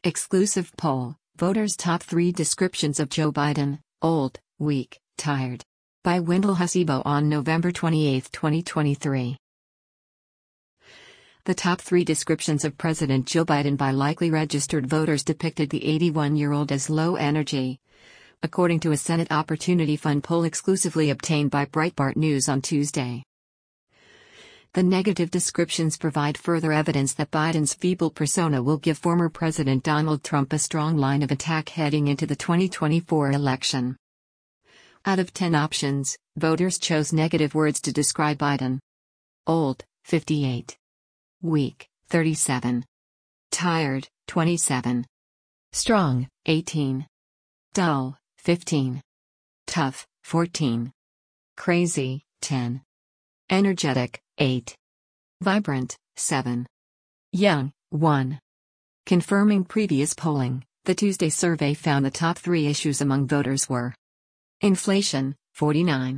Exclusive poll, voters' top 3 descriptions of Joe Biden: old, weak, tired. By Wendell Hussebo on November 28, 2023. The top 3 descriptions of President Joe Biden by likely registered voters depicted the 81-year-old as low energy, according to a Senate Opportunity Fund poll exclusively obtained by Breitbart News on Tuesday. The negative descriptions provide further evidence that Biden's feeble persona will give former President Donald Trump a strong line of attack heading into the 2024 election. Out of 10 options, voters chose negative words to describe Biden. Old, 58. Weak, 37. Tired, 27. Strong, 18. Dull, 15. Tough, 14. Crazy, 10. Energetic, 8. Vibrant, 7. Young, 1. Confirming previous polling, the Tuesday survey found the top 3 issues among voters were inflation, 49.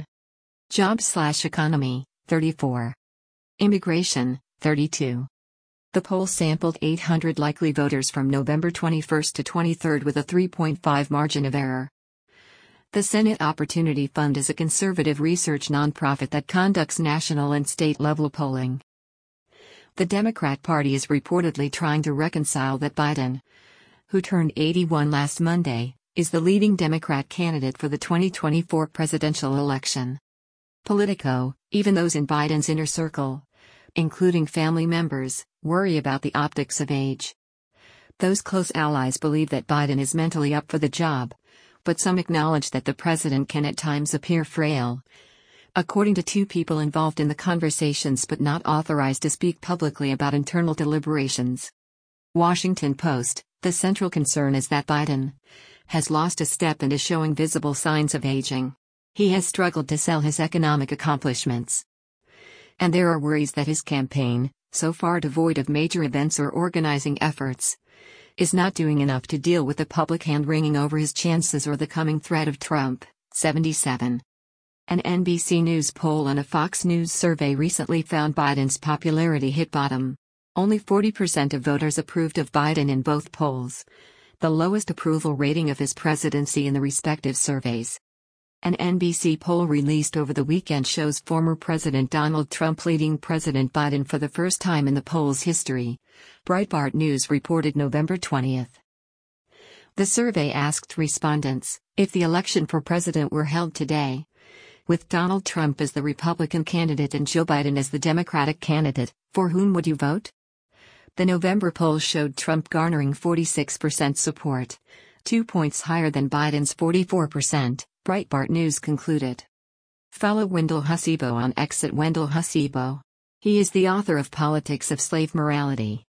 Jobs/economy, 34. Immigration, 32. The poll sampled 800 likely voters from November 21 to 23 with a 3.5 margin of error. The Senate Opportunity Fund is a conservative research nonprofit that conducts national and state-level polling. The Democrat Party is reportedly trying to reconcile that Biden, who turned 81 last Monday, is the leading Democrat candidate for the 2024 presidential election. Politico, even those in Biden's inner circle, including family members, worry about the optics of age. Those close allies believe that Biden is mentally up for the job, but some acknowledge that the president can at times appear frail. According to 2 people involved in the conversations but not authorized to speak publicly about internal deliberations. Washington Post, the central concern is that Biden has lost a step and is showing visible signs of aging. He has struggled to sell his economic accomplishments. And there are worries that his campaign, so far devoid of major events or organizing efforts, is not doing enough to deal with the public hand-wringing over his chances or the coming threat of Trump, 77. An NBC News poll and a Fox News survey recently found Biden's popularity hit bottom. Only 40% of voters approved of Biden in both polls, the lowest approval rating of his presidency in the respective surveys. An NBC poll released over the weekend shows former President Donald Trump leading President Biden for the first time in the poll's history, Breitbart News reported November 20. The survey asked respondents, if the election for president were held today, with Donald Trump as the Republican candidate and Joe Biden as the Democratic candidate, for whom would you vote? The November poll showed Trump garnering 46% support, 2 points higher than Biden's 44%. Breitbart News concluded. Follow Wendell Hussebo on X at Wendell Hussebo. He is the author of Politics of Slave Morality.